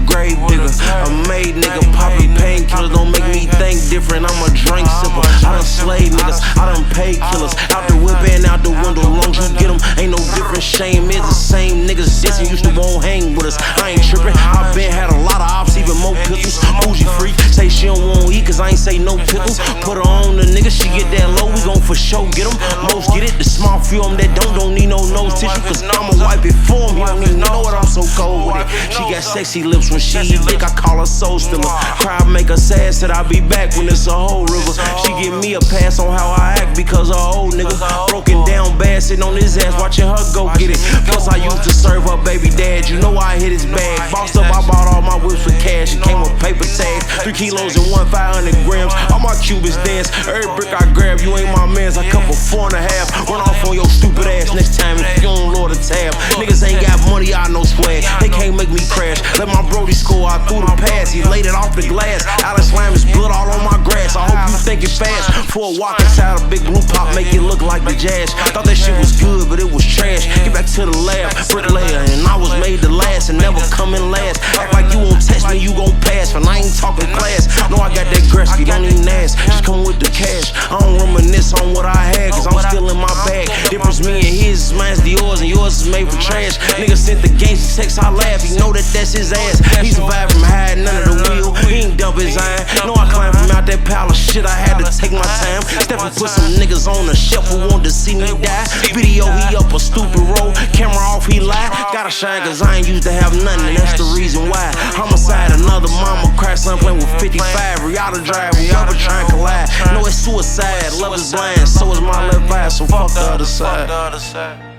grave digger. A made nigga, poppin' painkillers don't make me think different. I'm a drink sipper. I done slayed niggas, I done paid killers. Out the whip and out the window, long as you get them, ain't no different. Shame is the same niggas dissing, used to won't hang with us. I ain't trippin', I been had a lot of ops, even more pistols. Bougie freak, say she don't want eat, cause I ain't say no pickles. Put her on the nigga, she get that low, we gon' for sure get them. Most get it, the small few of them that don't need no nose tissue, cause I'ma wipe it for him. He don't even know what I'm so cold with it. She got sexy lips when she eat dick, I call her soul stiller. Cry make her sad, said I'll be back when it's a whole river. She give me a pass on how I act because her old nigga broken down bad, sitting on his ass watching her go get it. Plus I used to serve her baby dad, you know I hit his bag. Bossed up, I bought all my whips for cash, it came with paper tags. 3 kilos and 500 grams, all my Cubans dance. Every brick I grab, you ain't my mans, I come for 4.5. Run off on your stupid ass next time if you don't load a tab. Niggas ain't got money, I know swag, they can't make me crash. Let my brody score, I threw the pass, he laid it off the glass. Alex slammed his blood all on my grass, I hope you thinking fast. For a walk inside a big blue pop, make it look like the jazz. Thought that shit was good, but it was trash. Get back to the lab, bricklayer, and I was made to last and never come in last. Act like you won't test me, you gon' pass, but I ain't talking class. No, I got that Gretzky, don't even ask, just come with the cash. I don't reminisce on what I had, cause I'm still in my bag. Difference me and his, mine's Dior's and yours is made for trash. Nigga sent the gangsta text, I laugh, he know that that's his ass. He survived from hiding under the wheel, he ain't dump his iron. No, I climbed from out that pile of shit, I had to take my time. Step and put some niggas on the shelf who want to see me die. Video, he up a stupid roll, camera off, he lie. Gotta shine cause I ain't used to have nothing, and that's the reason why. Homicide, another mama cry, son playing with 55. Riata drive, we ever try and collide. No, it's suicide, love is blind, so is my left eye, so fuck the other side.